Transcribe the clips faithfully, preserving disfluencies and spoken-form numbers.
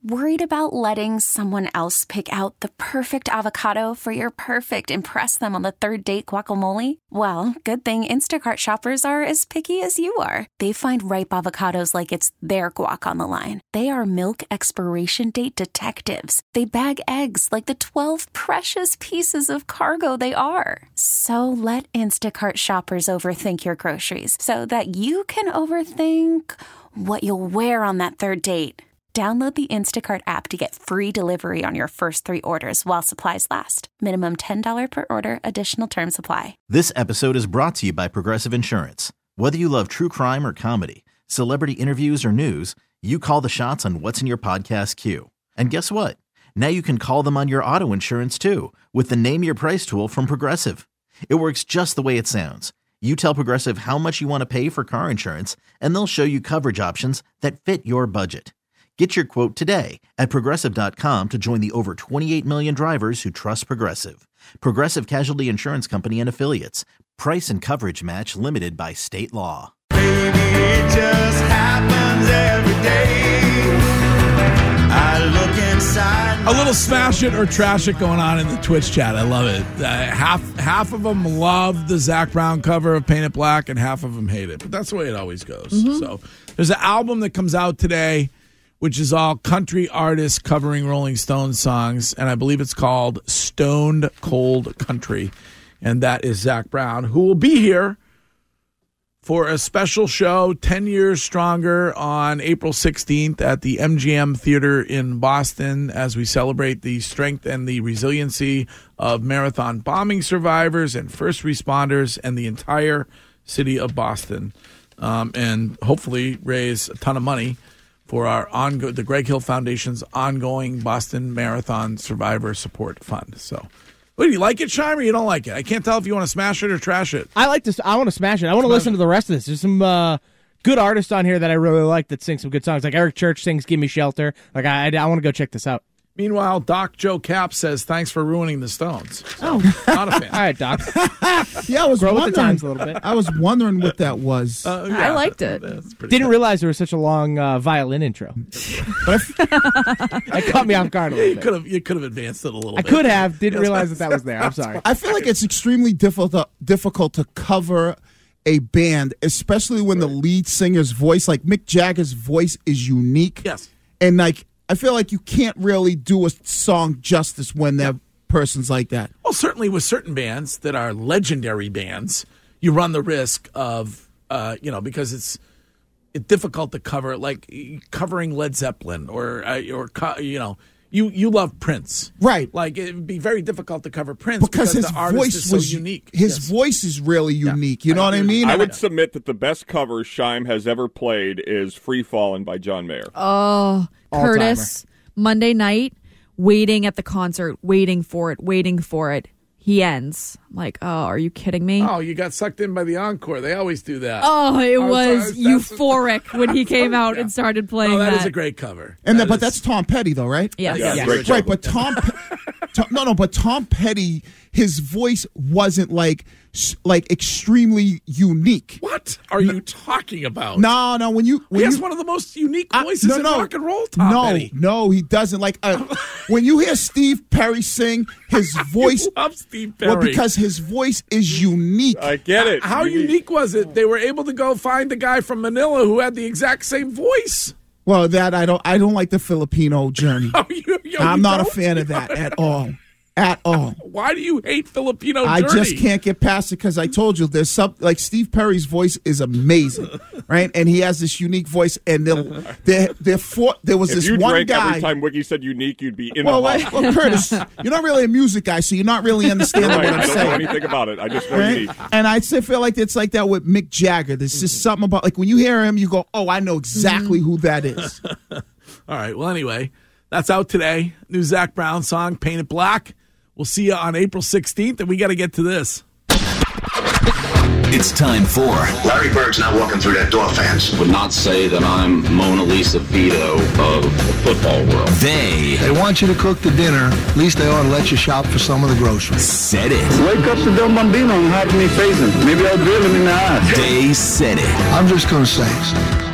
Worried about letting someone else pick out the perfect avocado for your perfect impress them on the third date guacamole? Well, good thing Instacart shoppers are as picky as you are. They find ripe avocados like it's their guac on the line. They are milk expiration date detectives. They bag eggs like the twelve precious pieces of cargo they are. So let Instacart shoppers overthink your groceries so that you can overthink what you'll wear on that third date. Download the Instacart app to get free delivery on your first three orders while supplies last. Minimum ten dollars per order. Additional terms apply. This episode is brought to you by Progressive Insurance. Whether you love true crime or comedy, celebrity interviews or news, you call the shots on what's in your podcast queue. And guess what? Now you can call them on your auto insurance too with the Name Your Price tool from Progressive. It works just the way it sounds. You tell Progressive how much you want to pay for car insurance, and they'll show you coverage options that fit your budget. Get your quote today at Progressive dot com to join the over twenty-eight million drivers who trust Progressive. Progressive Casualty Insurance Company and Affiliates. Price and coverage match limited by state law. Baby, it just happens every day. I look inside. A little smash it or trash it going on in the Twitch chat. I love it. Uh, half half of them love the Zac Brown cover of Paint It Black, and half of them hate it. But that's the way it always goes. Mm-hmm. So there's an album that comes out today, which is all country artists covering Rolling Stones songs, and I believe it's called Stoned Cold Country, and that is Zac Brown, who will be here for a special show, ten years Stronger, on April sixteenth at the M G M Theater in Boston as we celebrate the strength and the resiliency of marathon bombing survivors and first responders and the entire city of Boston, um, and hopefully raise a ton of money for our ongo- the Greg Hill Foundation's ongoing Boston Marathon Survivor Support Fund. So, what, do you like it, Shime, or you don't like it? I can't tell if you want to smash it or trash it. I like this. I want to smash it. I want to listen to the rest of this. There's some uh, good artists on here that I really like that sing some good songs. Like Eric Church sings "Give Me Shelter." Like I, I, I want to go check this out. Meanwhile, Doc Joe Cap says, thanks for ruining the Stones. So, oh. Not a fan. All right, Doc. Yeah, I was Grow wondering. with the times a little bit. I was wondering what that was. Uh, yeah, I liked it. Didn't realize there was such a long uh, violin intro. But that caught me off guard a little You bit. could have you could have advanced it a little I bit. could have. Didn't realize that that was there. I'm sorry. I feel like it's extremely difficult difficult to cover a band, especially when the lead singer's voice, like Mick Jagger's voice, is unique. Yes. And like I feel like you can't really do a song justice when that person's like that. Well, certainly with certain bands that are legendary bands, you run the risk of, uh, you know, because it's it's difficult to cover, like covering Led Zeppelin or, uh, or you know, you, you love Prince. Right. Like, it would be very difficult to cover Prince because, because his the artist voice is so was unique. His Yes. voice is really unique. You I know what I mean? I would submit that the best cover Shime has ever played is Free Fallin' by John Mayer. Oh, Curtis, Monday night, waiting at the concert, waiting for it, waiting for it. He ends. I'm like, oh, are you kidding me? Oh, you got sucked in by the encore. They always do that. Oh, it Oh, was sorry, that's- euphoric when he came out and started playing Oh, that that. is a great cover. And That the, but is- that's Tom Petty, though, right? Yes. Yeah, Yes. great Right, job. but Tom, Tom, no, no, but Tom Petty, his voice wasn't like, s- like extremely unique. What are you talking about? No, no, when you, when He has you, one of the most unique Uh, voices no, in no. rock and roll, Tom no, Petty. no, he doesn't. Like uh, when you hear Steve Perry sing, his voice. I love Steve Perry. Well, because his voice is unique. I get it. How unique was it? They were able to go find the guy from Manila who had the exact same voice. Well, that I don't. I don't like the Filipino journey. Oh, you, yo, I'm you not a don't? fan of that at all. At all. Why do you hate Filipino I Journey? just can't get past it because I told you there's some like Steve Perry's voice is amazing, right? And he has this unique voice. And they'll, they're, they're for, there was If this you one drank guy. every time Wiki said unique, you'd be in well, the like, hall. well, Curtis, you're not really a music guy, so you're not really understanding Right, what I I'm don't know saying. anything about it. I just know Right? unique. And I still feel like it's like that with Mick Jagger. There's just something about like when you hear him, you go, "Oh, I know exactly who that is." All right. Well, anyway, that's out today. New Zac Brown song, Paint It Black. We'll see you on April sixteenth, and we got to get to this. It's time for Larry Bird's not walking through that door, fans. Would not say that I'm Mona Lisa Vito of the football world. They They want you to cook the dinner. At least they ought to let you shop for some of the groceries. Said it. Wake up to Del Bambino and have me face him. Maybe I'll drill him in the eyes. They said it. I'm just going to say it. All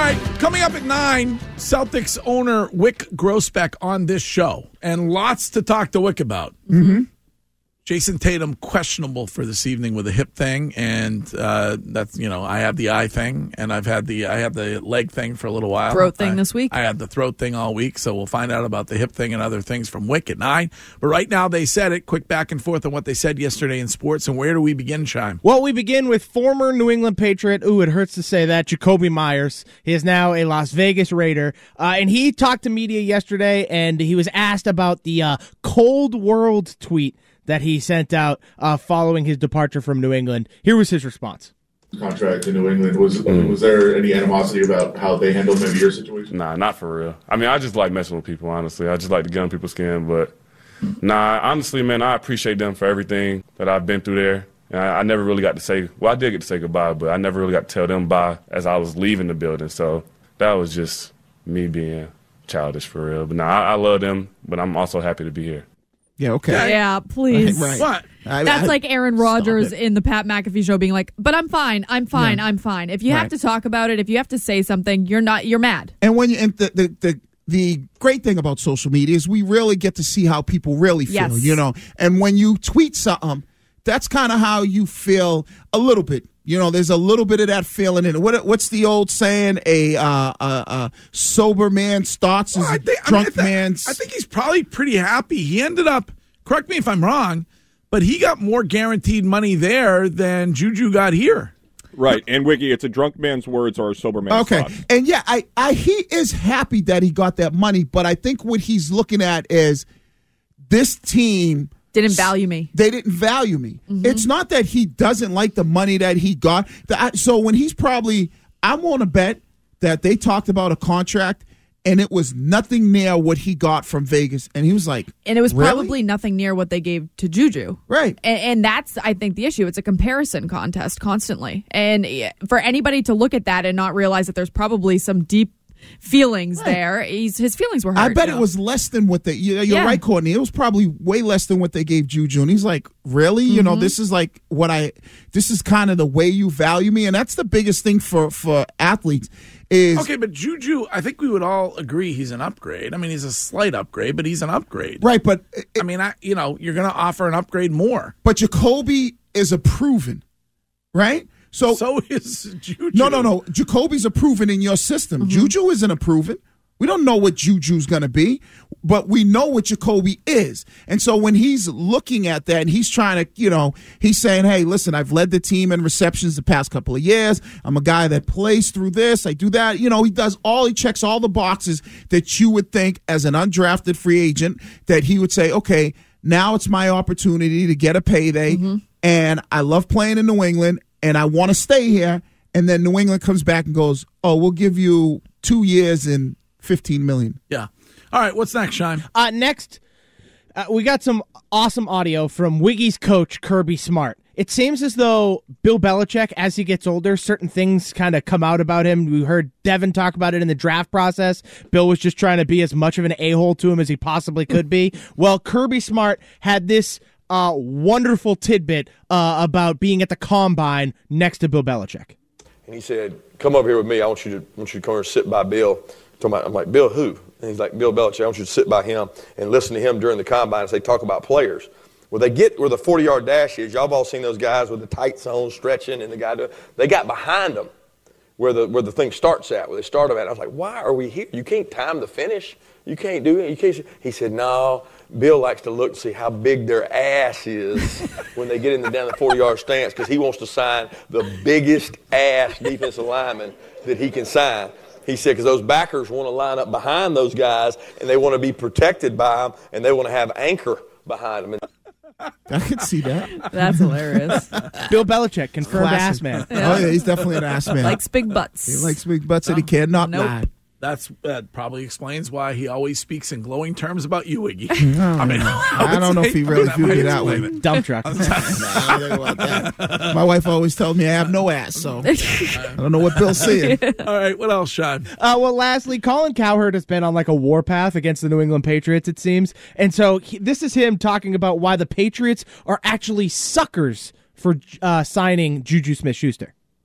right, coming up at nine, Celtics owner Wyc Grousbeck on this show, and lots to talk to Wyc about. Mm-hmm. Jason Tatum questionable for this evening with a hip thing, and uh, that's you know I have the eye thing, and I've had the I have the leg thing for a little while. Throat thing I, this week. I had the throat thing all week, so we'll find out about the hip thing and other things from Wyc at nine. But right now they said it. Quick back and forth on what they said yesterday in sports, and where do we begin, Shime? Well, we begin with former New England Patriot. Ooh, it hurts to say that. Jacoby Myers. He is now a Las Vegas Raider, uh, and he talked to media yesterday, and he was asked about the uh, cold world tweet that he sent out uh, following his departure from New England. Here was his response. Contract in New England. Was I mean, was there any animosity about how they handled maybe your situation? Nah, not for real. I mean, I just like messing with people, honestly. I just like to get on people's skin. But, nah, honestly, man, I appreciate them for everything that I've been through there. And I, I never really got to say, well, I did get to say goodbye, but I never really got to tell them bye as I was leaving the building. So that was just me being childish for real. But, nah, I, I love them, but I'm also happy to be here. Yeah, okay. Yeah, please. Right. What? I- That's I- like Aaron Rodgers in the Pat McAfee show being like, but I'm fine, I'm fine, Yeah. I'm fine. If you have Right. to talk about it, if you have to say something, you're not, you're mad. And when you and the, the the the great thing about social media is we really get to see how people really feel, Yes. you know. And when you tweet something, that's kind of how you feel a little bit. You know, there's a little bit of that feeling in it. What, what's the old saying? A, uh, a, a sober man's thoughts is Well, I a think- I mean, drunk I thi- man's. I think he's probably pretty happy. He ended up, correct me if I'm wrong, but he got more guaranteed money there than Juju got here. Right, and Wiki, it's a drunk man's words or a sober man's Okay, thoughts. and yeah, I, I he is happy that he got that money, but I think what he's looking at is this team Didn't value me. They didn't value me. It's not that he doesn't like the money that he got. That- So when he's probably, I'm on a bet that they talked about a contract and it was nothing near what he got from Vegas, and he was like, And it was "Really?" probably nothing near what they gave to Juju. Right. And, and that's, I think, the issue. It's a comparison contest constantly. And for anybody to look at that and not realize that there's probably some deep feelings there, he's, his feelings were hurt. I bet you it know? was less than what they. You're Yeah. right, Courtney. It was probably way less than what they gave Juju, and he's like, "Really? You know, this is like what I. This is kind of the way you value me, and that's the biggest thing for for athletes." Is Okay, but Juju, I think we would all agree he's an upgrade. I mean, he's a slight upgrade, but he's an upgrade. right, but I mean, I you know, you're going to offer an upgrade more. but Jacoby is a proven, right? So So is Juju. no, no, no. Jacoby's a proven in your system. Juju isn't a proven. We don't know what Juju's going to be, but we know what Jacoby is. And so when he's looking at that and he's trying to, you know, he's saying, hey, listen, I've led the team in receptions the past couple of years. I'm a guy that plays through this. I do that. You know, he does all, he checks all the boxes that you would think as an undrafted free agent that he would say, okay, now it's my opportunity to get a payday. And I love playing in New England and I want to stay here. And then New England comes back and goes, oh, we'll give you two years and fifteen million. Yeah. All right, what's next, Shine? Uh, next, uh, we got some awesome audio from Wiggy's coach, Kirby Smart. It seems as though Bill Belichick, as he gets older, certain things kind of come out about him. We heard Devin talk about it in the draft process. Bill was just trying to be as much of an a-hole to him as he possibly could be. Well, Kirby Smart had this uh, wonderful tidbit uh, about being at the combine next to Bill Belichick. And he said, come over here with me. I want you to, I want you to come here and sit by Bill. I'm like, Bill who? And he's like, Bill Belichick. I want you to sit by him and listen to him during the combine as they talk about players. Well, they get where the forty-yard dash is. Y'all have all seen those guys with the tights on, stretching, and the guy doing. They got behind them where the where the thing starts at, where they start them at. I was like, why are we here? You can't time the finish. You can't do it. You can't. He said, no. Bill likes to look to see how big their ass is when they get in the down the forty-yard stance because he wants to sign the biggest ass defensive lineman that he can sign. He said because those backers want to line up behind those guys and they want to be protected by them and they want to have anchor behind them. And I could see that. That's hilarious. Bill Belichick, confirmed Classic. ass man. Yeah. Oh, yeah, he's definitely an ass man. Likes big butts. He likes big butts and he cannot Nope. lie. That's that probably explains why he always speaks in glowing terms about you, Wiggy. I mean, I don't know if he really viewed me that way. Dump truck. Nah, I don't know about that. My wife always tells me I have no ass, so I don't know what Bill's saying. All right, what else, Sean? Uh, well, lastly, Colin Cowherd has been on like a warpath against the New England Patriots, it seems. And so he, this is him talking about why the Patriots are actually suckers for uh, signing Juju Smith-Schuster.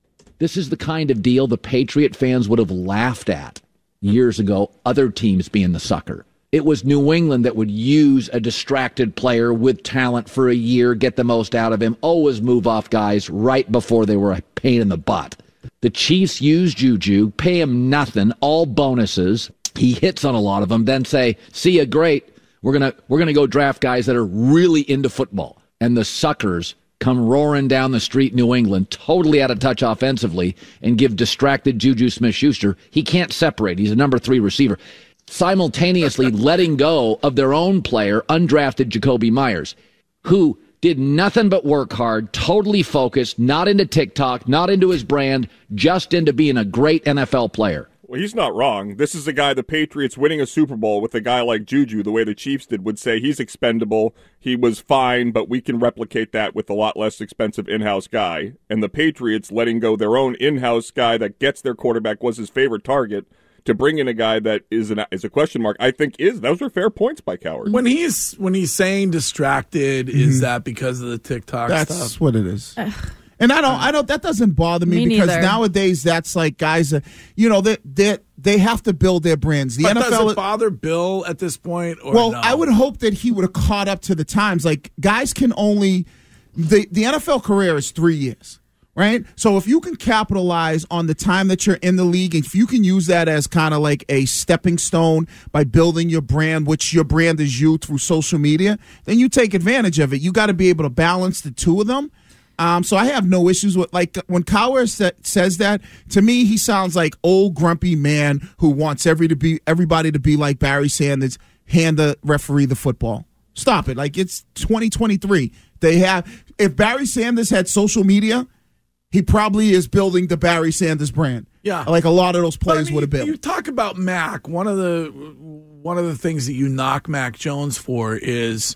This is the kind of deal the Patriot fans would have laughed at years ago, other teams being the sucker. It was New England that would use a distracted player with talent for a year, get the most out of him, always move off guys right before they were a pain in the butt. The Chiefs use Juju, pay him nothing, all bonuses. He hits on a lot of them, then say, see ya, great. We're gonna we're gonna go draft guys that are really into football. And the suckers come roaring down the street, New England, totally out of touch offensively, and give distracted Juju Smith-Schuster. He can't separate. He's a number three receiver. Simultaneously letting go of their own player, undrafted Jacoby Myers, who did nothing but work hard, totally focused, not into TikTok, not into his brand, just into being a great N F L player. Well, he's not wrong. This is a guy, the Patriots winning a Super Bowl with a guy like Juju, the way the Chiefs did, would say he's expendable, he was fine, but we can replicate that with a lot less expensive in-house guy. And the Patriots letting go their own in-house guy that gets their quarterback, was his favorite target, to bring in a guy that is an is a question mark, I think is those are fair points by Coward. When he's when he's saying distracted, mm-hmm. is that because of the TikTok that's stuff? That's what it is. And I don't, I don't. That doesn't bother me, me because neither. nowadays that's like guys, that, you know, that they, they they have to build their brands. The but N F L does it bother Bill at this point? Or well, no? I would hope that he would have caught up to the times. Like guys can only the the N F L career is three years. Right? So if you can capitalize on the time that you're in the league, if you can use that as kind of like a stepping stone by building your brand, which your brand is you through social media, then you take advantage of it. You got to be able to balance the two of them. Um, so I have no issues with, like, when Cowher sa- says that, to me, he sounds like old grumpy man who wants every to be everybody to be like Barry Sanders, hand the referee the football. Stop it. Like, it's twenty twenty-three. They have, if Barry Sanders had social media, he probably is building the Barry Sanders brand. Yeah, like a lot of those players I mean, would have been. You talk about Mac. One of the one of the things that you knock Mac Jones for is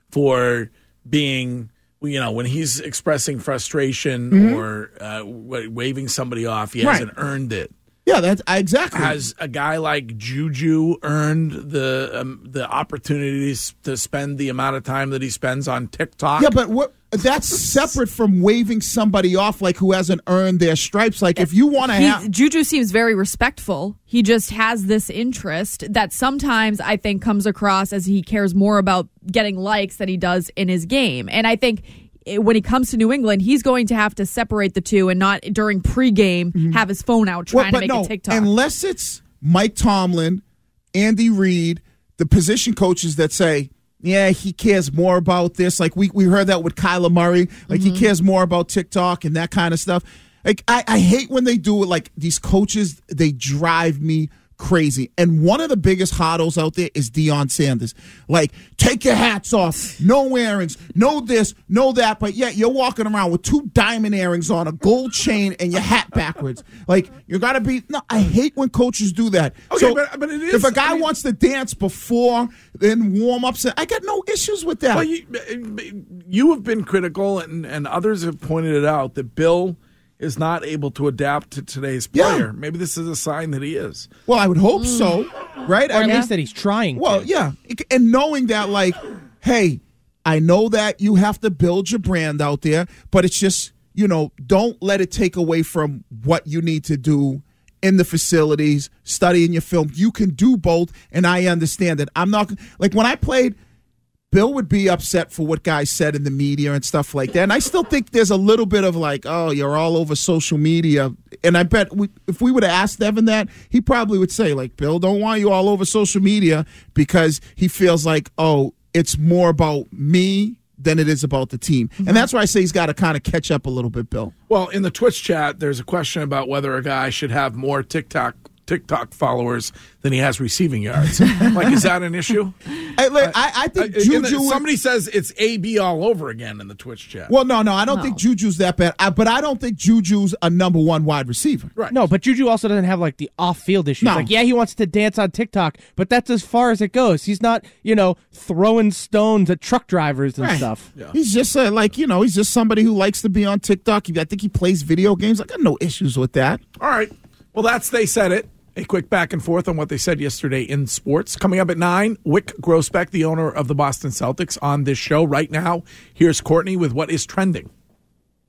for being, you know, when he's expressing frustration mm-hmm. or uh, waving somebody off, he right. hasn't earned it. Yeah, that's exactly. Has a guy like Juju earned the um, the opportunities to spend the amount of time that he spends on TikTok? Yeah, but what? That's separate from waving somebody off like who hasn't earned their stripes. Like if you want to have Juju seems very respectful. He just has this interest that sometimes I think comes across as he cares more about getting likes than he does in his game. And I think when he comes to New England, he's going to have to separate the two and not during pregame mm-hmm. have his phone out trying well, to make no, a TikTok. Unless it's Mike Tomlin, Andy Reid, the position coaches that say, yeah, he cares more about this. Like we we heard that with Kyler Murray. Like mm-hmm. he cares more about TikTok and that kind of stuff. Like I, I hate when they do it. Like these coaches, they drive me crazy. And one of the biggest hodls out there is Deion Sanders. Like, take your hats off. No earrings. No this, no that. But yet you're walking around with two diamond earrings on, a gold chain, and your hat backwards. Like, you got to be. No, I hate when coaches do that. Okay, so but, but it is. If a guy I mean, wants to dance before, then warm ups, I got no issues with that. Well, you, you have been critical, and, and others have pointed it out, that Bill is not able to adapt to today's player. Yeah. Maybe this is a sign that he is. Well, I would hope so, right? Or I at mean, least that he's trying. Well, to. yeah. And knowing that, like, hey, I know that you have to build your brand out there, but it's just, you know, don't let it take away from what you need to do in the facilities, studying your film. You can do both, and I understand it. I'm not, like, when I played, Bill would be upset for what guys said in the media and stuff like that. And I still think there's a little bit of like, oh, you're all over social media. And I bet we, if we would have asked Evan that, he probably would say, like, Bill don't want you all over social media because he feels like, oh, it's more about me than it is about the team. Mm-hmm. And that's why I say he's got to kind of catch up a little bit, Bill. Well, in the Twitch chat, there's a question about whether a guy should have more TikTok TikTok followers than he has receiving yards. Like, is that an issue? I, I, I think uh, Juju. the, somebody says it's A B all over again in the Twitch chat. Well, no, no, I don't No. think Juju's that bad. I, but I don't think Juju's a number one wide receiver. Right. No, but Juju also doesn't have like the off-field issues. No. Like, yeah, he wants to dance on TikTok, but that's as far as it goes. He's not, you know, throwing stones at truck drivers and Right. stuff. Yeah. He's just uh, like, you know, he's just somebody who likes to be on TikTok. I think he plays video games. I got no issues with that. All right. Well, that's They Said It. A quick back and forth on what they said yesterday in sports. Coming up at nine, Wyc Grousbeck, the owner of the Boston Celtics, on this show right now. Here's Courtney with what is trending.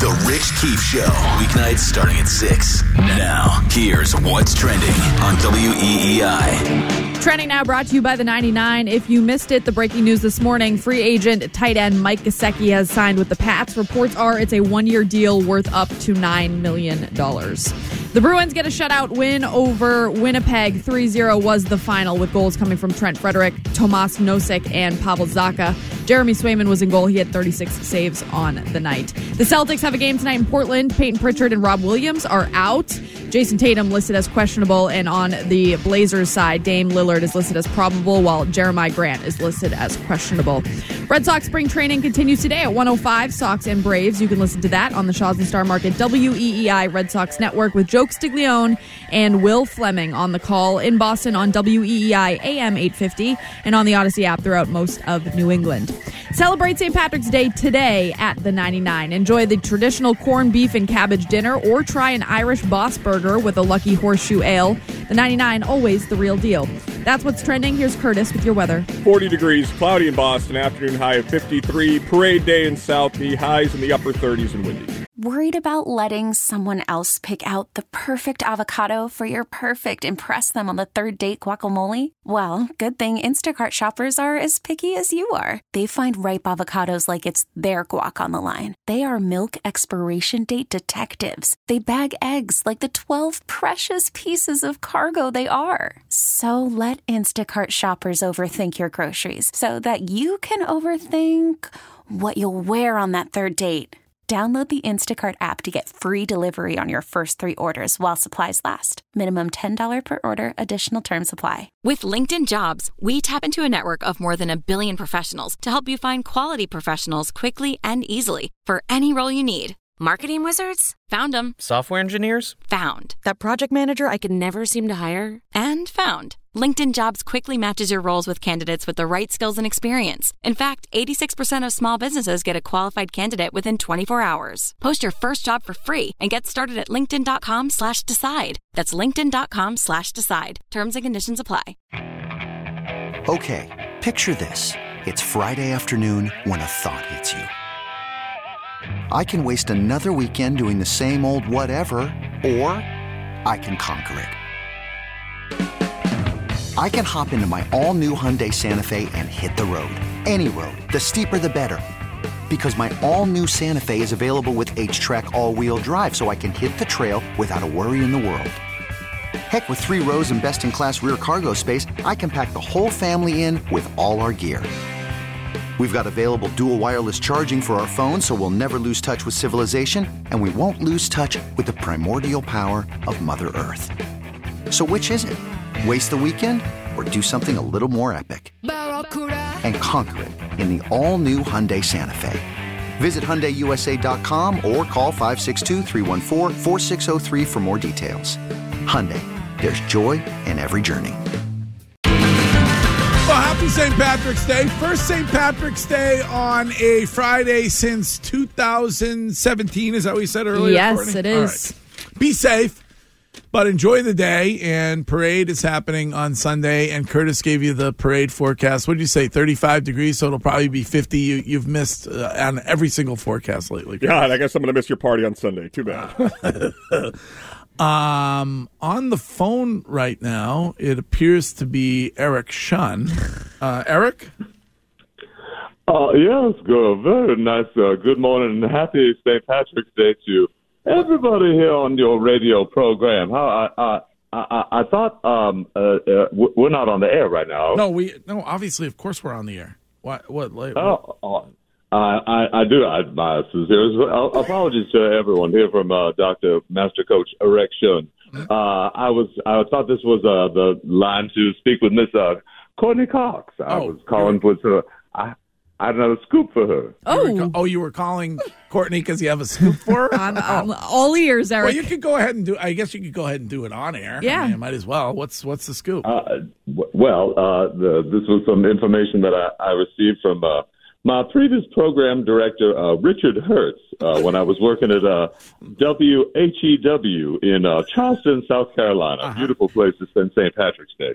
The Rich Keefe Show, weeknights starting at six. Now, here's what's trending on W E E I. Trending now brought to you by the ninety-nine. If you missed it, the breaking news this morning, free agent tight end Mike Gesicki has signed with the Pats. Reports are it's a one-year deal worth up to nine million dollars. The Bruins get a shutout win over Winnipeg. three zero was the final, with goals coming from Trent Frederick, Tomas Nosek, and Pavel Zacha. Jeremy Swayman was in goal. He had thirty-six saves on the night. The Celtics have a game tonight in Portland. Peyton Pritchard and Rob Williams are out. Jason Tatum listed as questionable, and on the Blazers side, Dame Lillard is listed as probable, while Jeremiah Grant is listed as questionable. Red Sox spring training continues today at one oh five, Sox and Braves. You can listen to that on the Shaw's and Star Market W E E I Red Sox Network with Joe Stiglione and Will Fleming on the call in Boston on W E E I A M eight fifty and on the Odyssey app throughout most of New England. Celebrate Saint Patrick's Day today at the ninety-nine. Enjoy the traditional corned beef and cabbage dinner, or try an Irish Boss burger with a Lucky Horseshoe Ale. The ninety-nine, always the real deal. That's what's trending. Here's Curtis with your weather. forty degrees, cloudy in Boston, afternoon high of fifty-three. Parade day in Southie, highs in the upper thirties and windy. Worried about letting someone else pick out the perfect avocado for your perfect impress them on the third date guacamole? Well, good thing Instacart shoppers are as picky as you are. They find ripe avocados like it's their guac on the line. They are milk expiration date detectives. They bag eggs like the twelve precious pieces of cargo they are. So let Instacart shoppers overthink your groceries so that you can overthink what you'll wear on that third date. Download the Instacart app to get free delivery on your first three orders while supplies last. Minimum ten dollars per order. Additional terms apply. With LinkedIn Jobs, we tap into a network of more than a billion professionals to help you find quality professionals quickly and easily for any role you need. Marketing wizards? Found them. Software engineers? Found. That project manager I could never seem to hire? And found. LinkedIn Jobs quickly matches your roles with candidates with the right skills and experience. In fact, eighty-six percent of small businesses get a qualified candidate within twenty-four hours. Post your first job for free and get started at linkedin.com slash decide. That's linkedin.com slash decide. Terms and conditions apply. Okay, picture this. It's Friday afternoon when a thought hits you. I can waste another weekend doing the same old whatever, or I can conquer it. I can hop into my all-new Hyundai Santa Fe and hit the road. Any road. The steeper, the better. Because my all-new Santa Fe is available with H-Track all-wheel drive, so I can hit the trail without a worry in the world. Heck, with three rows and best-in-class rear cargo space, I can pack the whole family in with all our gear. We've got available dual wireless charging for our phones, so we'll never lose touch with civilization, and we won't lose touch with the primordial power of Mother Earth. So which is it? Waste the weekend or do something a little more epic? And conquer it in the all-new Hyundai Santa Fe. Visit Hyundai U S A dot com or call five six two, three one four, four six zero three for more details. Hyundai, there's joy in every journey. Well, happy Saint Patrick's Day. First Saint Patrick's Day on a Friday since two thousand seventeen. Is that what you said earlier, Yes, Courtney? it is. All right. Be safe, but enjoy the day. And parade is happening on Sunday. And Curtis gave you the parade forecast. What did you say? thirty-five degrees, so it'll probably be fifty. You, you've missed uh, on every single forecast lately. Curtis. God, I guess I'm going to miss your party on Sunday. Too bad. Um, on the phone right now, it appears to be Eric Shun. Uh, Eric? Uh, yes, good. Very nice. Uh, good morning and happy Saint Patrick's Day to everybody here on your radio program. How I I I, I thought um uh, uh, we're not on the air right now. No, we no. Obviously, of course, we're on the air. What? What? Like, oh, oh, I, I I do. I my sincere apologies to everyone here from uh, Doctor Master Coach Eric Shun. Uh, I was I thought this was uh, the line to speak with Miss uh, Courtney Cox. I Oh, was calling with her. I I had another scoop for her. Oh, oh, you were calling Courtney because you have a scoop for her? I'm, I'm all ears, Eric. Well, you could go ahead and do. I guess you could go ahead and do it on air. Yeah. I mean, might as well. What's What's the scoop? Uh, w- well, uh, the, this was some information that I, I received from uh, my previous program director, uh, Richard Hertz, uh, when I was working at uh, W H E W in uh, Charleston, South Carolina. Uh-huh. Beautiful place to spend Saint Patrick's Day.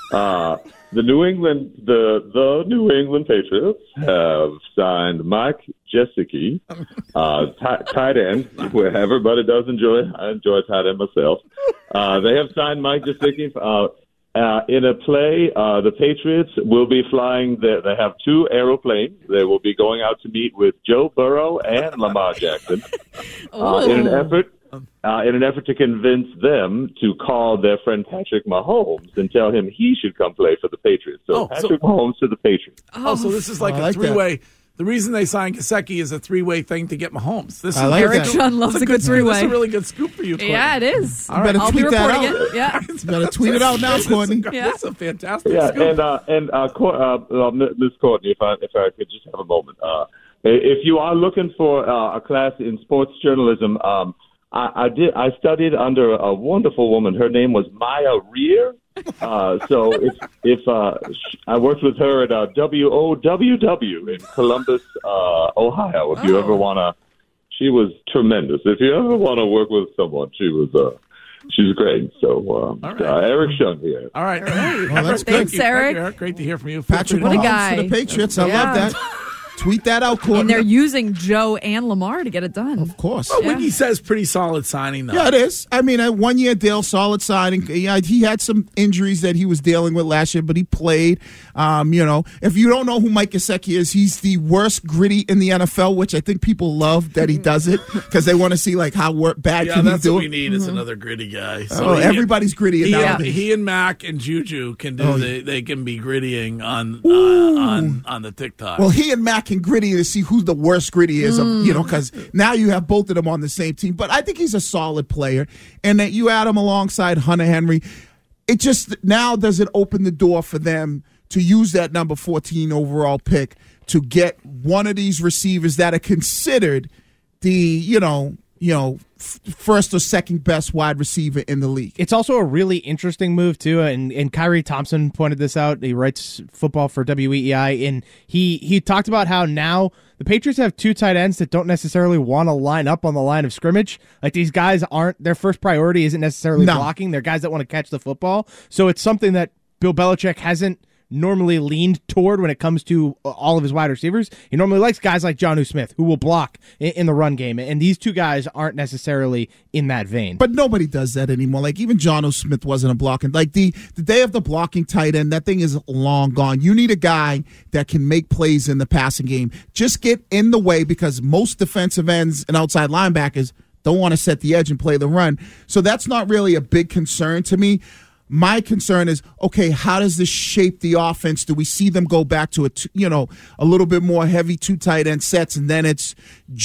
Uh, the New England, the the New England Patriots have signed Mike Gesicki, uh, t- tight end, where everybody does enjoy. I enjoy tight end myself. Uh, they have signed Mike Gesicki uh, uh, in a play. Uh, the Patriots will be flying. The, they have two aeroplanes. They will be going out to meet with Joe Burrow and Lamar Jackson uh, in an effort. Uh, in an effort to convince them to call their friend Patrick Mahomes and tell him he should come play for the Patriots. So Oh, Patrick so- Mahomes to the Patriots. Oh, so this is like I a like three-way. The reason they signed Gesicki is a three-way thing to get Mahomes. This I is like Eric that. Sean loves That's a good scoop. This three-way. is a really good scoop for you, Courtney. Yeah, it is. You better I'll be tweet that reporting out. it. Yeah. You better tweet it out now, This is a- Courtney. Yeah. That's a fantastic Yeah, scoop. and uh, and uh, Cour- uh, uh, Miz Courtney, if I if I could just have a moment, uh, if you are looking for uh, a class in sports journalism, um, I, I did I studied under a wonderful woman. Her name was Maya Rear. Uh, so if if uh, sh- I worked with her at uh, W O W W in Columbus, uh, Ohio. If you Oh. ever wanna, she was tremendous. If you ever want to work with someone, she was uh, she's great. So uh, right. uh, Eric Shun here. All right. Well, that's good. Thanks, Thank you. Eric. Thank you, Great to hear from you. Feel Patrick free to- What a Mahomes guy. for the Patriots. I Yeah. love that. Tweet that out, Courtney. And they're using Joe and Lamar to get it done. Of course. Well, Yeah. Wiggy says pretty solid signing, though. Yeah, it is. I mean, a one-year deal, solid signing. Yeah, he had some injuries that he was dealing with last year, but he played. Um, you know, if you don't know who Mike Gesicki is, he's the worst gritty in the N F L, which I think people love that he does it because they want to see like how wor- bad Yeah, can he that's do what we it. need is another gritty guy. Oh, he- everybody's gritty He, nowadays. he and Mac and Juju can do. Oh, the, they can be grittying on uh, on on the TikTok. Well, he and Mac can gritty to see who the worst gritty is, of, you know, Mm. because now you have both of them on the same team. But I think he's a solid player, and that you add him alongside Hunter Henry, it just now does it open the door for them to use that number fourteen overall pick to get one of these receivers that are considered the, you know, you know, f- first or second best wide receiver in the league. It's also a really interesting move too, and and Kyrie Thompson pointed this out. He writes football for W E E I, and he he talked about how now the Patriots have two tight ends that don't necessarily want to line up on the line of scrimmage. Like these guys aren't their first priority isn't necessarily No. blocking. They're guys that want to catch the football. So it's something that Bill Belichick hasn't normally leaned toward when it comes to all of his wide receivers. He normally likes guys like Jonnu Smith who will block in, in the run game, and these two guys aren't necessarily in that vein. But nobody does that anymore. Like even John O. Smith wasn't a blocking. Like the the day of the blocking tight end, that thing is long gone. You need a guy that can make plays in the passing game. Just get in the way because most defensive ends and outside linebackers don't want to set the edge and play the run. So that's not really a big concern to me. My concern is, okay, how does this shape the offense? Do we see them go back to a, t- you know, a little bit more heavy two tight end sets, and then it's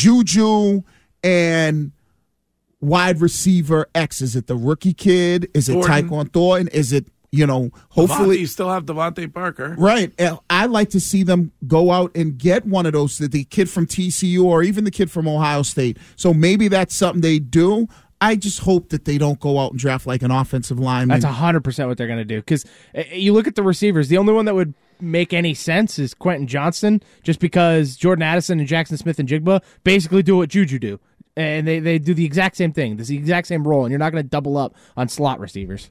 Juju and wide receiver X? Is it the rookie kid? Is it Thornton. Tyquan Thornton? Is it, you know, hopefully Devontae, you still have Devontae Parker. right? And I like to see them go out and get one of those, the, the kid from T C U or even the kid from Ohio State. So maybe that's something they do. I just hope that they don't go out and draft like an offensive lineman. That's one hundred percent what they're going to do. Because you look at the receivers, the only one that would make any sense is Quentin Johnston, just because Jordan Addison and Jackson Smith and Jigba basically do what Juju do. And they, they do the exact same thing. It's the exact same role, and you're not going to double up on slot receivers.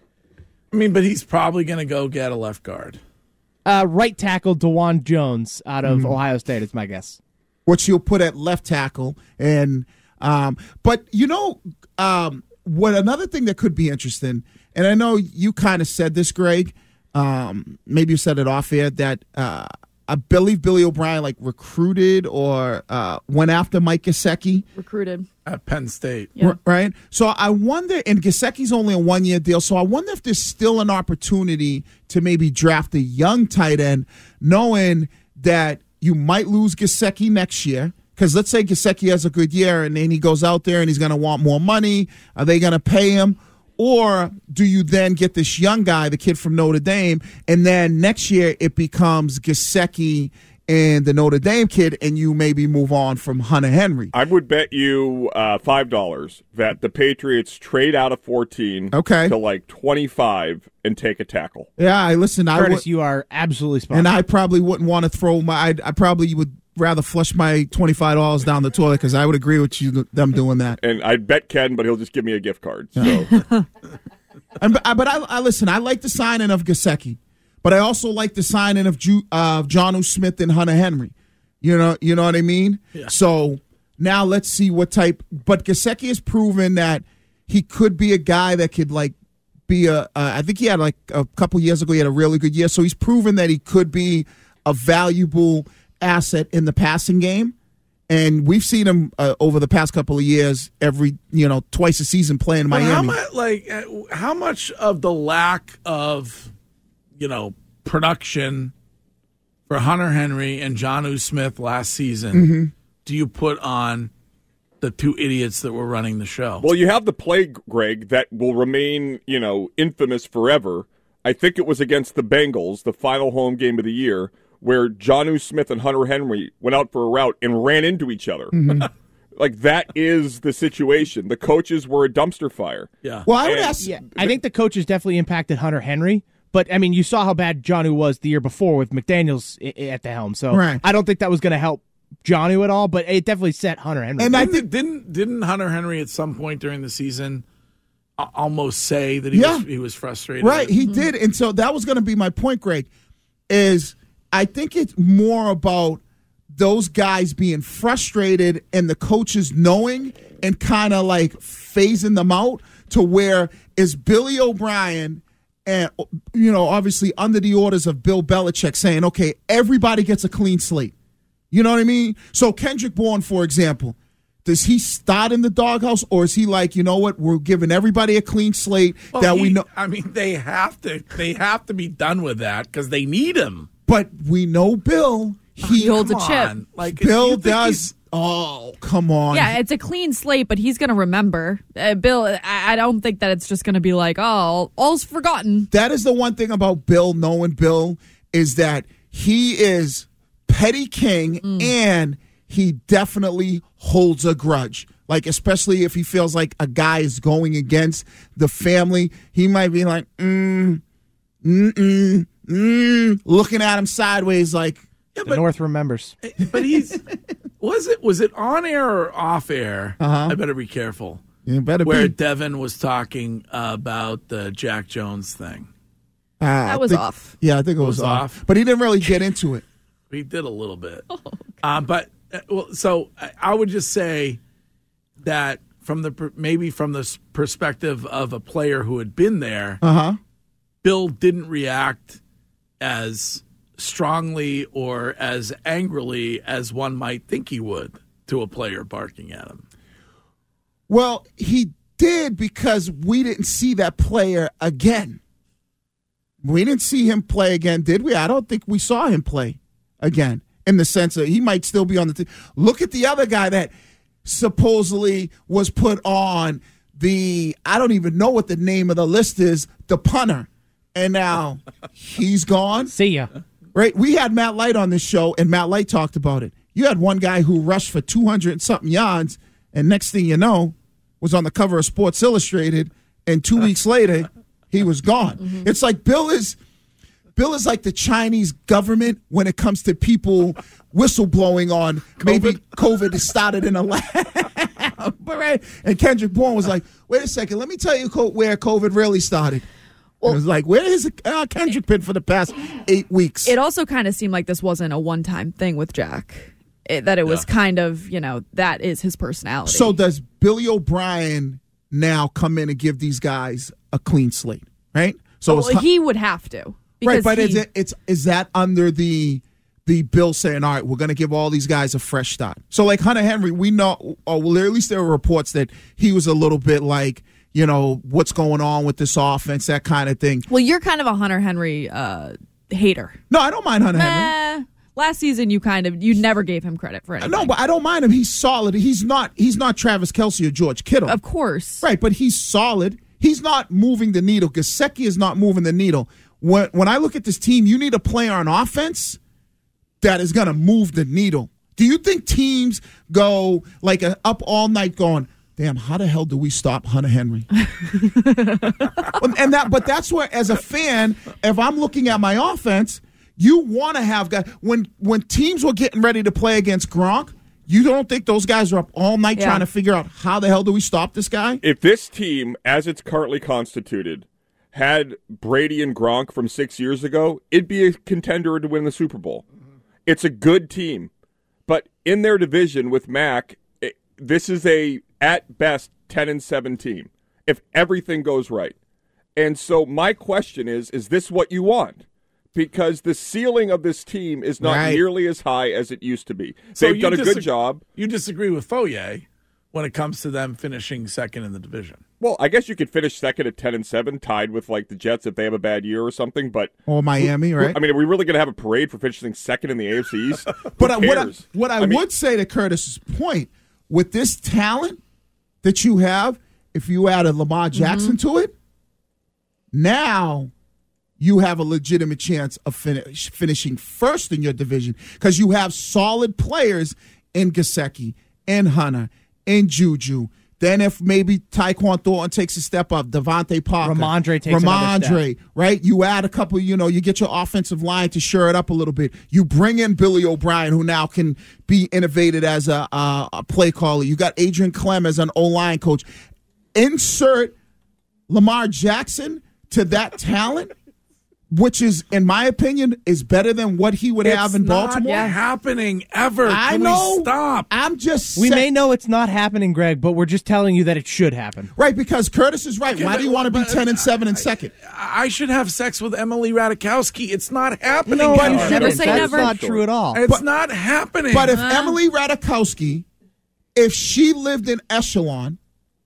I mean, but he's probably going to go get a left guard. Uh, right tackle DeJuan Jones out of Mhm. Ohio State is my guess. Which you'll put at left tackle. And um, but you know um, what? Another thing that could be interesting, and I know you kind of said this, Greg. Um, maybe you said it off air that uh, I believe Billy O'Brien like recruited or uh, went after Mike Gesicki. Recruited. At Penn State. Yeah. R- Right. So I wonder, and Gesicki's only a one year deal. So I wonder if there's still an opportunity to maybe draft a young tight end, knowing that you might lose Gesicki next year. Because let's say Gesicki has a good year and then he goes out there and he's going to want more money. Are they going to pay him? Or do you then get this young guy, the kid from Notre Dame, and then next year it becomes Gesicki and the Notre Dame kid, and you maybe move on from Hunter Henry? I would bet you uh, five dollars that the Patriots trade out of fourteen Okay. to like twenty-five and take a tackle. Yeah, I listen. I Curtis, would, you are absolutely spot and on. I probably wouldn't want to throw my. I, I probably would rather flush my twenty-five dollars down the toilet because I would agree with you them doing that. And I'd bet Ken, but he'll just give me a gift card. So And, but I, I listen. I like the signing of Gesicki, but I also like the signing of Ju, uh, Jonnu Smith and Hunter Henry. You know, you know what I mean. Yeah. So now let's see what type. But Gesicki has proven that he could be a guy that could like be a. Uh, I think he had like a couple years ago. He had a really good year. So he's proven that he could be a valuable asset in the passing game. And we've seen him uh, over the past couple of years, every you know, twice a season playing in But Miami. how much, like, uh, how much of the lack of, you know, production for Hunter Henry and Jonnu Smith last season Mm-hmm. do you put on the two idiots that were running the show? Well, you have the play, Greg, that will remain, you know, infamous forever. I think it was against the Bengals, the final home game of the year, where Jonnu Smith and Hunter Henry went out for a route and ran into each other. Mm-hmm. Like, that is the situation. The coaches were a dumpster fire. Yeah. Well, I would And- ask. Yeah, I think the coaches definitely impacted Hunter Henry. But, I mean, you saw how bad Jonnu was the year before with McDaniels I- I at the helm. So Right. I don't think that was going to help Jonnu at all, but it definitely set Hunter Henry. And I Didn't, think didn't didn't Hunter Henry at some point during the season a- almost say that he Yeah. was he was frustrated? Right, he did. And so that was going to be my point, Greg, is I think it's more about those guys being frustrated and the coaches knowing and kind of like phasing them out to where is Billy O'Brien and, you know, obviously under the orders of Bill Belichick saying, okay, everybody gets a clean slate. You know what I mean? So Kendrick Bourne, for example, does he start in the doghouse, or is he like, you know what, we're giving everybody a clean slate Well, that he- we know? I mean, they have to they have to be done with that because they need him. But we know Bill. He, He holds a Come chip. on. Like you Bill think does. he's- Oh, come on. Yeah, it's a clean slate, but he's going to remember. Uh, Bill, I, I don't think that it's just going to be like, oh, all's forgotten. That is the one thing about Bill, knowing Bill, is that he is petty king Mm. and he definitely holds a grudge. Like, especially if he feels like a guy is going against the family, he might be like, mm, mm, mm, mm, looking at him sideways like, Yeah, the but, North remembers. but he's was it was it on air or off air? Uh-huh. I better be careful. you better Where be. Devin was talking about the Jack Jones thing. Uh, I That was think- off. Yeah, I think it was, was off. off? But he didn't really get into it. He did a little bit. um, but uh, well, so I- I would just say that from the per- maybe from the s- perspective of a player who had been there, Uh huh. Bill didn't react as strongly or as angrily as one might think he would to a player barking at him. Well, he did because we didn't see that player again. We didn't see him play again, did we? I don't think we saw him play again in the sense that he might still be on the team. Look at the other guy that supposedly was put on the, I don't even know what the name of the list is, the punter. And now he's gone. See ya. Right? We had Matt Light on this show, and Matt Light talked about it. You had one guy who rushed for two hundred and something yards, and next thing you know, was on the cover of Sports Illustrated, and two weeks later, he was gone. Mm-hmm. It's like Bill is Bill is like the Chinese government when it comes to people whistleblowing on maybe COVID has started in a lab. But right? And Kendrick Bourne was like, wait a second, let me tell you co- where COVID really started. Well, it was like, where is uh, Kendrick been for the past eight weeks? It also kind of seemed like this wasn't a one-time thing with Jack. It, that it was Yeah. kind of, you know, that is his personality. So does Billy O'Brien now come in and give these guys a clean slate, right? So well, it's, he would have to. right, because but he, is it, it's is that under the the bill saying, all right, we're going to give all these guys a fresh start? So like Hunter Henry, we know, or well, at least there were reports that he was a little bit like, you know, what's going on with this offense, that kind of thing. Well, you're kind of a Hunter Henry uh, hater. No, I don't mind Hunter Henry. Eh, last season, you kind of you never gave him credit for anything. No, but I don't mind him. He's solid. He's not. He's not Travis Kelce or George Kittle. Of course, right? But he's solid. He's not moving the needle. Gesicki is not moving the needle. When when I look at this team, you need a player on offense that is going to move the needle. Do you think teams go like a, up all night going, damn, how the hell do we stop Hunter Henry? and that, but that's where, as a fan, if I'm looking at my offense, you want to have guys. When when teams were getting ready to play against Gronk, you don't think those guys are up all night Yeah. trying to figure out how the hell do we stop this guy? If this team, as it's currently constituted, had Brady and Gronk from six years ago, it'd be a contender to win the Super Bowl. Mm-hmm. It's a good team. But in their division with Mac, it, this is a, at best, ten and seven team, if everything goes right. And so my question is, is this what you want? Because the ceiling of this team is not right. nearly as high as it used to be. So They've done a dis- good job. You disagree with Foye when it comes to them finishing second in the division. Well, I guess you could finish second at ten and seven, tied with like the Jets if they have a bad year or something. But or Miami, who, right? I mean, are we really going to have a parade for finishing second in the A F C East? But I, what I, what I, I mean, would say to Curtis's point, with this talent that you have, if you add a Lamar Jackson mm-hmm. to it, now you have a legitimate chance of finish, finishing first in your division because you have solid players in Gesicki, in Hunter, in Juju. Then if maybe Tyquan Thornton takes a step up, Devontae Parker, Ramondre takes Ramondre, another step. right? You add a couple, you know, you get your offensive line to shore it up a little bit. You bring in Billy O'Brien, who now can be innovated as a, a, a play caller. You got Adrian Clem as an O-line coach. Insert Lamar Jackson to that talent, which is, in my opinion, is better than what he would it's have in Baltimore. It's not happening ever. I Can know. We stop. I'm just We saying. may know it's not happening, Greg, but we're just telling you that it should happen. Right, because Curtis is right. Okay, Why do you want to be but, ten and seven and second? I, I should have sex with Emily Ratajkowski. It's not happening. No, ever. you shouldn't. Never say That's never. not true at all. It's But- not happening. But if Uh. Emily Ratajkowski, if she lived in Echelon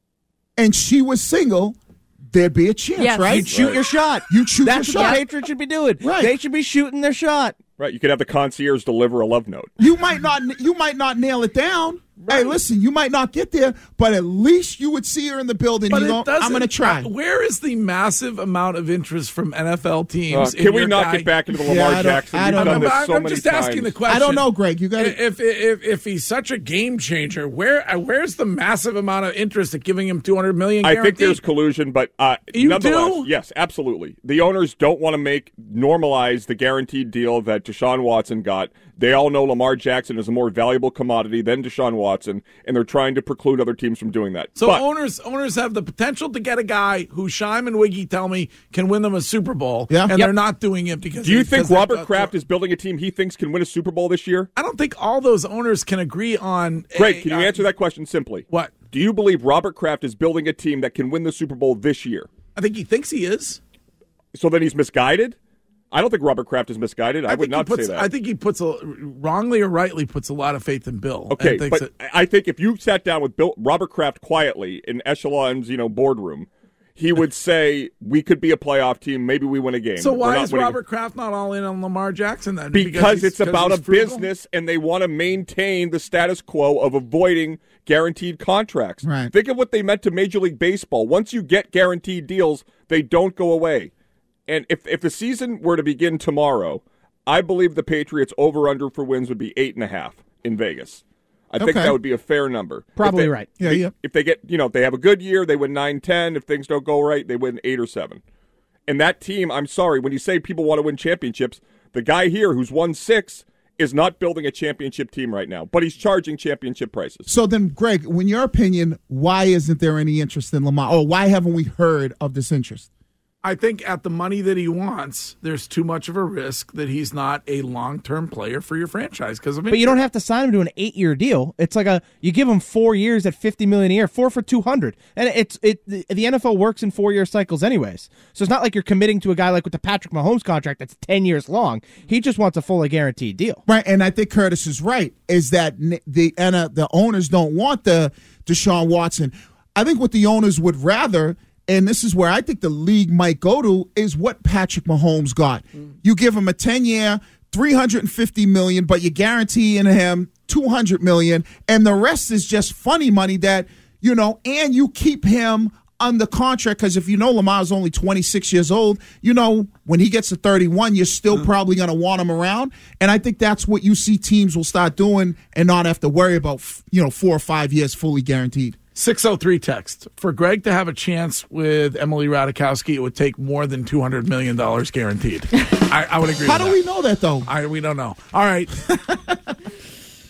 and she was single, there'd be a chance, Yes. right? You'd shoot Right. your shot. You'd shoot That's your what shot. the Patriots should be doing. Right. They should be shooting their shot. right, you could have the concierge deliver a love note. You might not you might not nail it down. Hey, listen, you might not get there, but at least you would see her in the building. But You it go, I'm doesn't- going to try. uh, Where is the massive amount of interest from N F L Uh, teams? in can we your not guy? get back into the Yeah, Lamar I don't- Jackson? I We've don't done I'm, this I'm, so I'm many just asking times. the question. I don't know, Greg. You got to. If, if if he's such a game changer, where uh, where's the massive amount of interest at giving him two hundred million? I Guaranteed? think there's collusion, but uh, You nonetheless, do? yes, absolutely. The owners don't want to make normalize the guaranteed deal that Deshaun Watson got. They all know Lamar Jackson is a more valuable commodity than Deshaun Watson, and they're trying to preclude other teams from doing that. So but, owners owners have the potential to get a guy who Scheim and Wiggy tell me can win them a Super Bowl, Yeah. and Yep. they're not doing it because. do you because think they've Robert got- Kraft is building a team he thinks can win a Super Bowl this year? I don't think all those owners can agree on. Great. a- Can you uh, answer that question simply? What? Do you believe Robert Kraft is building a team that can win the Super Bowl this year? I think he thinks he is. So then he's misguided? I don't think Robert Kraft is misguided. I, I would think he not puts, say that. I think he puts a, wrongly or rightly puts a lot of faith in Bill. Okay, and thinks but that- I think if you sat down with Bill, Robert Kraft quietly in Echelon's, you know, boardroom, he would say we could be a playoff team. Maybe we win a game. so We're why not is winning- Robert Kraft not all in on Lamar Jackson then? Because he's- it's about a he's frugal? business, and they want to maintain the status quo of avoiding guaranteed contracts. Right. Think of what they meant to Major League Baseball. Once you get guaranteed deals, they don't go away. And if if the season were to begin tomorrow, I believe the Patriots over-under for wins would be eight and a half in Vegas. I think Okay. that would be a fair number. Probably If they- right. Yeah, they- yeah. If they get, you know, if they have a good year, they win nine ten. If things don't go right, they win eight or seven. And that team, I'm sorry, when you say people want to win championships, the guy here who's won six is not building a championship team right now, but he's charging championship prices. So then, Greg, in your opinion, why isn't there any interest in Lamar? Or why haven't we heard of this interest? I think at the money that he wants, there's too much of a risk that he's not a long-term player for your franchise. Because But you don't have to sign him to an eight-year deal. It's like a you give him four years at fifty million a year, four for two hundred, and it's it. The, the N F L works in four-year cycles, anyways. So it's not like you're committing to a guy like with the Patrick Mahomes contract that's ten years long. He just wants a fully guaranteed deal. Right, and I think Curtis is right. Is that n- the and uh, the owners don't want the Deshaun Watson? I think what the owners would rather, and this is where I think the league might go to, is what Patrick Mahomes got. Mm. You give him a ten-year, three hundred fifty million dollars, but you guarantee in him two hundred million dollars, and the rest is just funny money that, you know, and you keep him under contract, because if you know Lamar's only twenty-six years old, you know, when he gets to thirty-one, you're still mm. probably going to want him around. And I think that's what you see teams will start doing and not have to worry about, you know, four or five years fully guaranteed. six oh three text. For Greg to have a chance with Emily Ratajkowski, it would take more than two hundred million dollars guaranteed. I, I would agree How with do that. we know that, though? I, we don't know. All right. P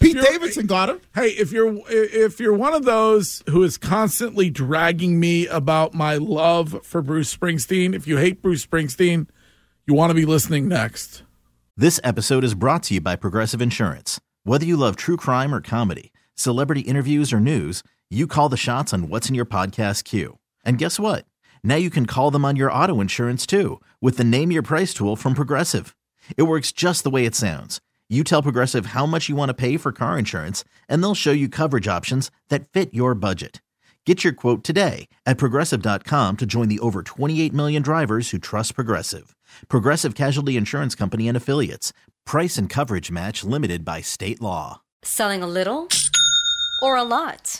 Pete you're- Davidson got him. Hey, if you're if you're one of those who is constantly dragging me about my love for Bruce Springsteen, if you hate Bruce Springsteen, you want to be listening next. This episode is brought to you by Progressive Insurance. Whether you love true crime or comedy, celebrity interviews or news, you call the shots on what's in your podcast queue. And guess what? Now you can call them on your auto insurance too with the Name Your Price tool from Progressive. It works just the way it sounds. You tell Progressive how much you want to pay for car insurance, and they'll show you coverage options that fit your budget. Get your quote today at Progressive dot com to join the over twenty-eight million drivers who trust Progressive. Progressive Casualty Insurance Company and Affiliates. Price and coverage match limited by state law. Selling a little or a lot?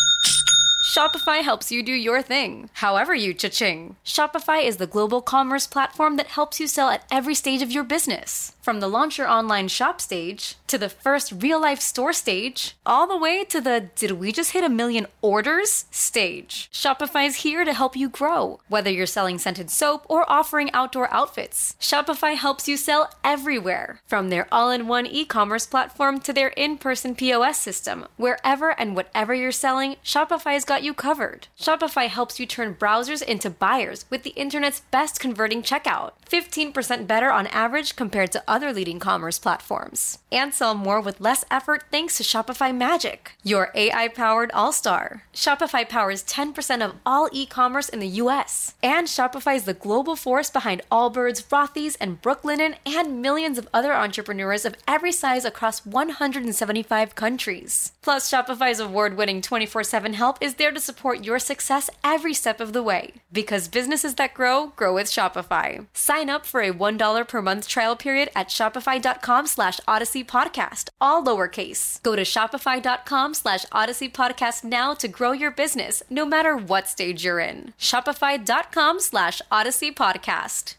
Shopify helps you do your thing, however you cha-ching. Shopify is the global commerce platform that helps you sell at every stage of your business. From the launch your online shop stage, to the first real-life store stage, all the way to the did we just hit a million orders stage. Shopify's here to help you grow. Whether you're selling scented soap or offering outdoor outfits, Shopify helps you sell everywhere. From their all-in-one e-commerce platform to their in-person P O S system, wherever and whatever you're selling, Shopify's got you covered. Shopify helps you turn browsers into buyers with the internet's best converting checkout. fifteen percent better on average compared to other leading commerce platforms. And sell more with less effort thanks to Shopify Magic, your A I-powered all-star. Shopify powers ten percent of all e-commerce in the U S. And Shopify is the global force behind Allbirds, Rothy's, and Brooklinen, and millions of other entrepreneurs of every size across one hundred seventy-five countries. Plus, Shopify's award-winning twenty-four seven help is there to support your success every step of the way. Because businesses that grow, grow with Shopify. Sign up for a one dollar per month trial period at shopify.com slash Odyssey Podcast, all lowercase. Go to shopify.com slash Odyssey Podcast now to grow your business, no matter what stage you're in. Shopify.com slash Odyssey Podcast.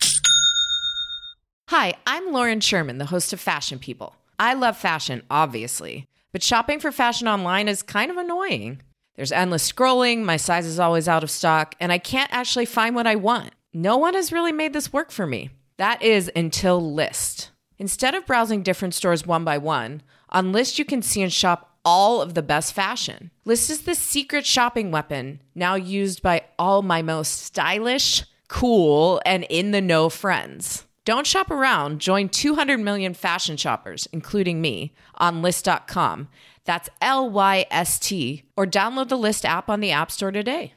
Hi, I'm Lauren Sherman, the host of Fashion People. I love fashion, obviously, but shopping for fashion online is kind of annoying. There's endless scrolling, my size is always out of stock, and I can't actually find what I want. No one has really made this work for me. That is until Lyst. Instead of browsing different stores one by one, on Lyst you can see and shop all of the best fashion. Lyst is the secret shopping weapon now used by all my most stylish, cool, and in-the-know friends. Don't shop around. Join two hundred million fashion shoppers, including me, on Lyst dot com. That's L Y S T, or download the Lyst app on the App Store today.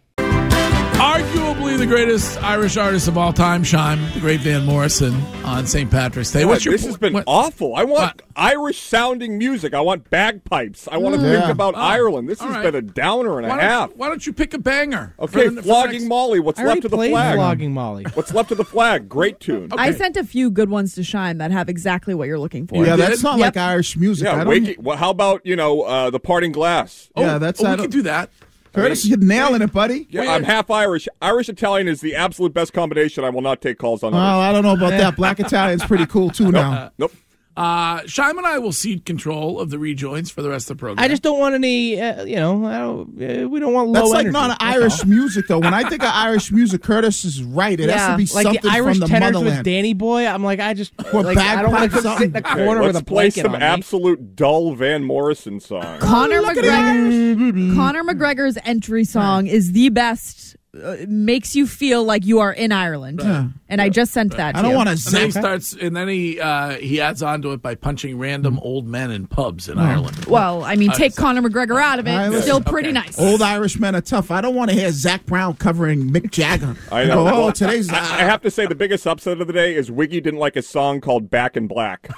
Arguably the greatest Irish artist of all time, Sean, the great Van Morrison on Saint Patrick's Day. God, What's your this has been what? awful. I want Irish-sounding music. I want bagpipes. I want to Yeah. think about Oh, Ireland. This all has right. been a downer and a Why half. don't, why don't you pick a banger? Okay, for the- for the Flogging next- Molly. What's I left already of the played flag? Flogging Molly. What's left of the flag? Great tune. I sent a few good ones to Shine that have exactly what you're looking for. Yeah, that's not Yep. like Irish music. I Yeah, don't, waking, well, how about, you know, uh, the Parting Glass? yeah, that's oh, I we don't- could do that. Curtis, you're nailing it, buddy. Yeah, I'm half Irish. Irish-Italian is the absolute best combination. I will not take calls on Well, Irish. I don't know about that. Black Italian's pretty cool too now. Nope. Uh, Shime and I will cede control of the rejoins for the rest of the program. I just don't want any, uh, you know, I don't, uh, we don't want low That's like energy. not That's Irish all. music, though. When I think of Irish music, Curtis is right. It has to be like something the Irish from the tenors motherland. with Danny Boy. I'm like, I just Or like, I don't want to bagpipes, go sit in the something. corner Okay, with a let's play blanket some on me. absolute dull Van Morrison song. Connor look at McGregor. Conor McGregor's entry song is the best. Uh, makes you feel like you are in Ireland, Yeah. and I just sent that. I to don't you. want to And then he zap. starts, and then he uh, he adds on to it by punching random old men in pubs in Ireland. Well, I mean, Uh, take Conor McGregor out of it. All right, Still listen. pretty Okay. nice. Old Irish men are tough. I don't want to hear Zach Brown covering Mick Jagger. I know. Go, oh, Well, today's. I, I have to say the biggest upset of the day is Wiggy didn't like a song called Back in Black.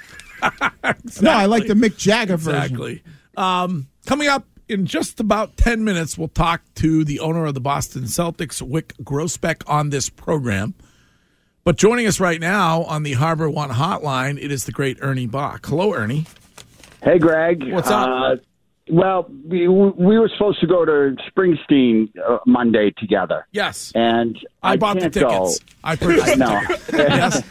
No, I like the Mick Jagger version. Exactly. Um, coming up in just about ten minutes, we'll talk to the owner of the Boston Celtics, Wyc Grousbeck, on this program. But joining us right now on the Harbor One hotline, it is the great Ernie Bach. Hello, Ernie. Hey, Greg. What's up? Uh, well, we, we were supposed to go to Springsteen uh, Monday together. Yes. And I, I, bought the can't tickets. Go. I purchased No. the tickets. Yes.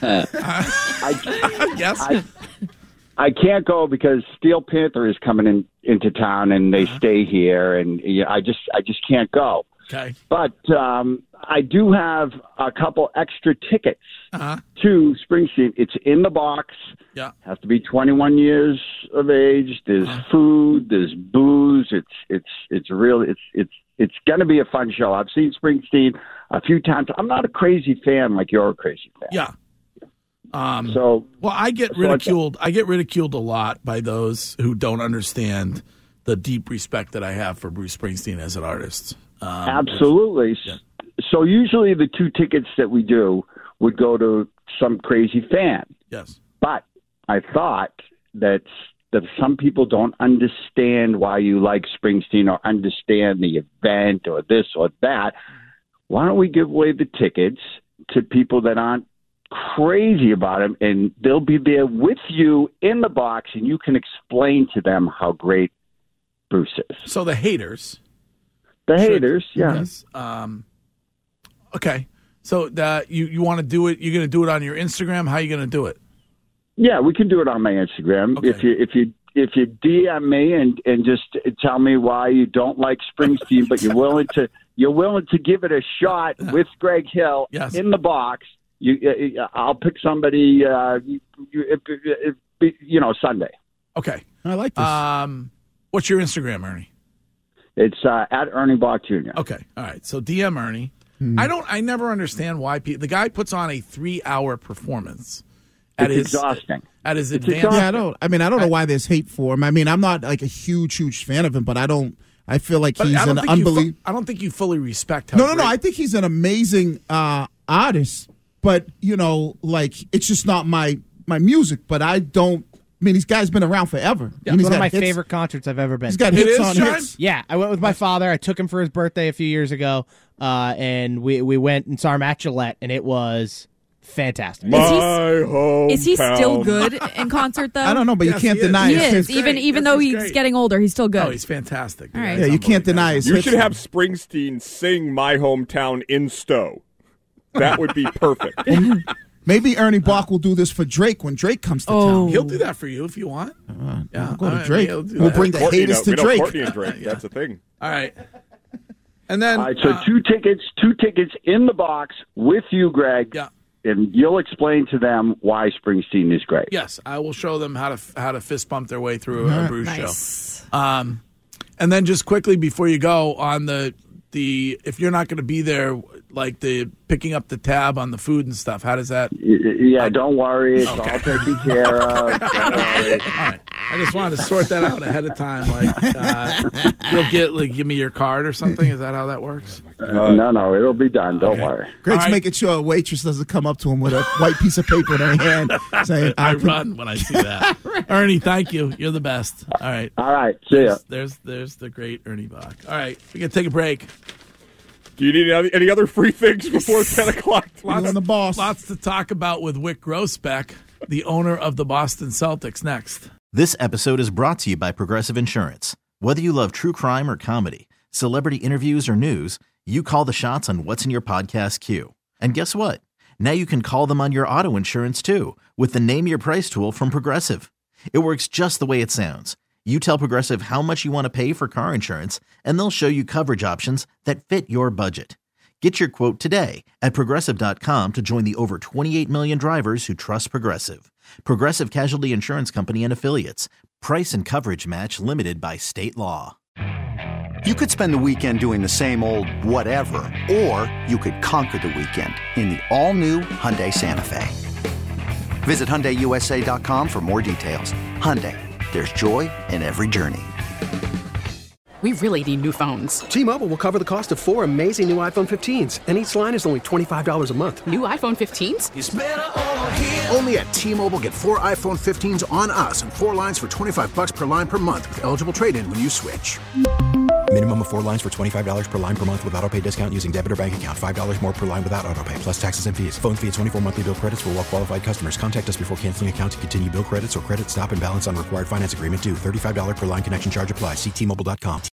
I, yes. I, I can't go because Steel Panther is coming in into town and they stay here, and you know, I just I just can't go. Okay. But um, I do have a couple extra tickets Uh-huh. Two, Springsteen, it's in the box. Yeah. Has to be twenty-one years of age. There's Uh-huh. food. There's booze. It's it's it's real. It's it's it's going to be a fun show. I've seen Springsteen a few times. I'm not a crazy fan like you're a crazy fan. Yeah. Um, so well, I get so ridiculed. I get ridiculed a lot by those who don't understand the deep respect that I have for Bruce Springsteen as an artist. Um, Absolutely. which- yeah. So usually the two tickets that we do would go to some crazy fan. Yes. But I thought that that some people don't understand why you like Springsteen or understand the event or this or that. Why don't we give away the tickets to people that aren't crazy about him, and they'll be there with you in the box, and you can explain to them how great Bruce is. So the haters. The haters, yeah. Yes. Um, okay. So the, you, you want to do it, you're going to do it on your Instagram? How are you going to do it? Yeah, we can do it on my Instagram. Okay. If you if you if you D M me and, and just tell me why you don't like Springsteen, but you're willing to you're willing to give it a shot with Greg Hill Yes. in the box, you uh, I'll pick somebody. Uh, you, you, if, if, you know, Sunday. Okay. I like this. Um, what's your Instagram, Ernie? It's uh, at Ernie Bach Junior Okay. All right. So D M Ernie. Hmm. I don't. I never understand why people. The guy puts on a three-hour performance. At It's his, exhausting. At his It's advanced. Yeah, I don't. I mean, I don't know why there's hate for him. I mean, I'm not like a huge, huge fan of him, but I don't. I feel like But he's I don't an think you fu- unbelievable. I don't think you fully respect. How No, no, no. great- I think he's an amazing uh, artist, but you know, like it's just not my my music. But I don't. I mean, these guys been around forever. Yeah, I mean, he's one of got my hits. favorite concerts I've ever been. He's got to. hits on hits. Yeah, I went with my father. I took him for his birthday a few years ago, uh, and we we went and saw him at Gillette, and it was fantastic. My hometown. Is he still good in concert though? I don't know, but you Yes, can't he is. deny He his is, hits. even great. even Yes, though he's he's great. getting older, he's still good. Oh, he's fantastic. All right. Yeah, you can't deny his You hits. should have Springsteen sing "My Hometown" in Stowe. That would be perfect. Maybe Ernie Bach will do this for Drake when Drake comes to Oh. town. He'll do that for you if you want. Uh, Yeah, we'll go all to right, Drake. he'll do We'll that. bring the Courtney, haters no, to we know Drake. Courtney and Drake. That's a thing. All right. And then All right, so uh, two tickets, two tickets in the box with you, Greg. Yeah. And you'll explain to them why Springsteen is great. yes, I will show them how to how to fist bump their way through a Bruce Nice. show. Um, and then just quickly before you go on the the if you're not going to be there, like the picking up the tab on the food and stuff. How does that? Y- y- Yeah, don't worry. It's Okay. all taken care of. Don't worry. All right. I just wanted to sort that out ahead of time. Like uh, you'll get like give me your card or something. Is that how that works? Uh, no, no, it'll be done. Don't Okay. worry. Greg's All right. making sure a waitress doesn't come up to him with a white piece of paper in her hand saying, I can- run when I see that. Ernie, thank you. You're the best. All right. All right, see ya. There's there's, there's the great Ernie Bach. All right, we can take a break. Do you need any, any other free things before ten o'clock? Lots, on the boss. Lots to talk about with Wick Grossbeck, the owner of the Boston Celtics. Next. This episode is brought to you by Progressive Insurance. Whether you love true crime or comedy, celebrity interviews or news, you call the shots on what's in your podcast queue. And guess what? Now you can call them on your auto insurance too with the Name Your Price tool from Progressive. It works just the way it sounds. You tell Progressive how much you want to pay for car insurance, and they'll show you coverage options that fit your budget. Get your quote today at Progressive dot com to join the over twenty-eight million drivers who trust Progressive. Progressive Casualty Insurance Company and Affiliates. Price and coverage match limited by state law. You could spend the weekend doing the same old whatever, or you could conquer the weekend in the all-new Hyundai Santa Fe. Visit Hyundai U S A dot com for more details. Hyundai, there's joy in every journey. We really need new phones. T-Mobile will cover the cost of four amazing new iPhone fifteens, and each line is only twenty-five dollars a month. New iPhone fifteens? It's better over here. Only at T-Mobile, get four iPhone fifteens on us and four lines for twenty-five bucks per line per month with eligible trade-in when you switch. Minimum of four lines for twenty-five dollars per line per month with autopay discount using debit or bank account. five dollars more per line without autopay, plus taxes and fees. Phone fee at twenty-four monthly bill credits for well-qualified customers. Contact us before canceling account to continue bill credits or credit stop and balance on required finance agreement due. thirty-five dollars per line connection charge applies. See T Mobile dot com.